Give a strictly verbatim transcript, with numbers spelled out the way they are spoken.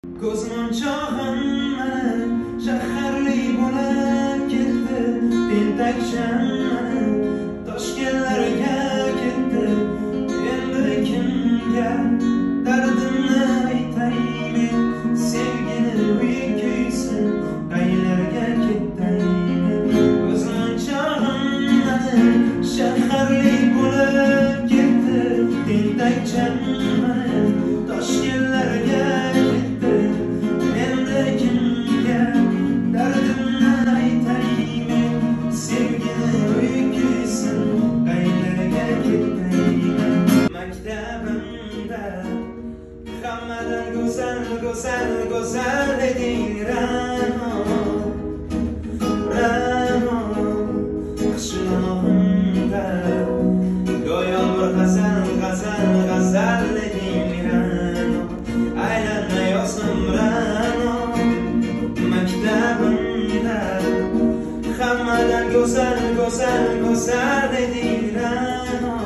Ko'zmunchog'im shaharli bo'lib ketdi, tentakcham toshkentlarga ketdi. Endi kimga dardimni aytay men, sevgini uy kuysin qaylarga ketay men. Ko'zmunchog'im shaharli bo'lib ketdi, tentakcham toshkentlarga hammadan go'zal, go'zal, go'zal eding Ra'no, Ra'no. Qishlog'imda go'yo bir g'azal, g'azal, g'azal eding Ra'no. Aylanma yozdim Ra'no, maktabimda hammadan go'zal, go'zal, go'zal eding Ra'no.